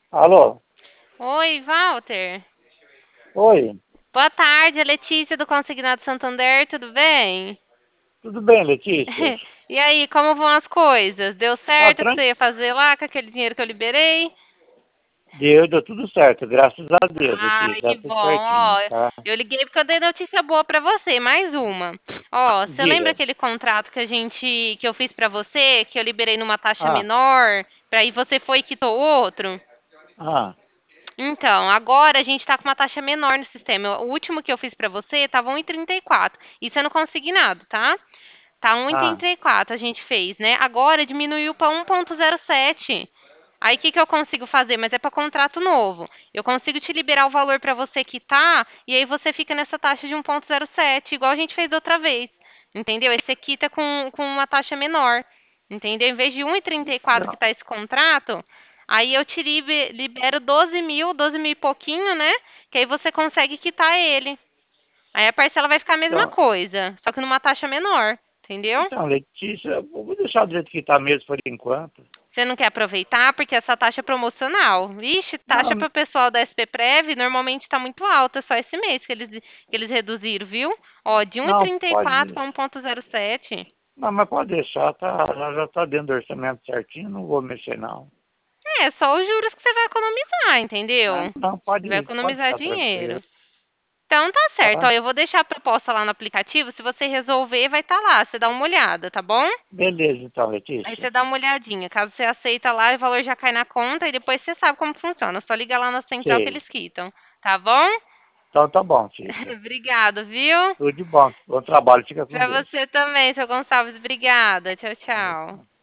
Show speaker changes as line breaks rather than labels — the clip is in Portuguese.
Alô?
Oi, Walter.
Oi,
Boa tarde, é Letícia do Consignado Santander, tudo bem?
tudo bem, Letícia?
E aí, como vão as coisas? Deu
Tá
certo o que você
tranquilo?
ia fazer lá com aquele dinheiro que eu liberei?
Deu tudo certo, graças a Deus,
Ai,
Letícia,
que
tá
bom.
tudo certinho,
Ó,
tá?
eu liguei porque eu dei notícia boa pra você, mais uma. Ó, você lembra
Diga.
aquele contrato que eu fiz pra você, que eu liberei numa taxa
Ah,
menor, pra aí você foi e quitou outro?
ah,
Então, agora a gente tá com uma taxa menor no sistema. O último que eu fiz pra você tava 1,34. Isso é no consignado, tá? Tá
ah,
1,34 a gente fez, né? Agora diminuiu para 1,07. Aí o que que eu consigo fazer? Mas é para contrato novo. Eu consigo te liberar o valor para você quitar e aí você fica nessa taxa de 1,07, igual a gente fez da outra vez. Entendeu? Esse aqui tá com uma taxa menor. Entendeu? Em vez de 1,34 que
então,
tá esse contrato, aí eu te libero 12 mil e pouquinho, né? Que aí você consegue quitar ele. Aí a parcela vai ficar a mesma
então,
coisa, só que numa taxa menor, entendeu?
então, Letícia, eu vou deixar do jeito que tá mesmo por enquanto.
Você não quer aproveitar porque essa taxa é promocional. Ixi, taxa
Não,
para o pessoal da SPPrev normalmente está muito alta, só esse mês que eles reduziram, viu? Ó, de
não,
1,34
pode,
para 1,07.
não, mas pode deixar, tá, já tá dentro do orçamento certinho, não vou mexer não.
É, só os juros que você vai economizar,
Ah,
entendeu?
não,
Vai
pode
economizar
ficar
dinheiro.
tranquilo,
Então tá certo, ó,
tá?
eu vou deixar a proposta lá no aplicativo, se você resolver, vai estar lá, você dá uma olhada, tá bom?
Beleza, então,
Aí
Letícia.
você dá uma olhadinha. Caso você aceita lá, o valor já cai na conta e depois você sabe como funciona. Só liga lá na central que
Sei.
eles quitam. Tá bom?
Então tá bom, Letícia.
Obrigada, viu?
Tudo de bom. Bom trabalho. Fica com
Pra
Deus.
você também, seu Gonçalves. Obrigada. Tchau, tchau.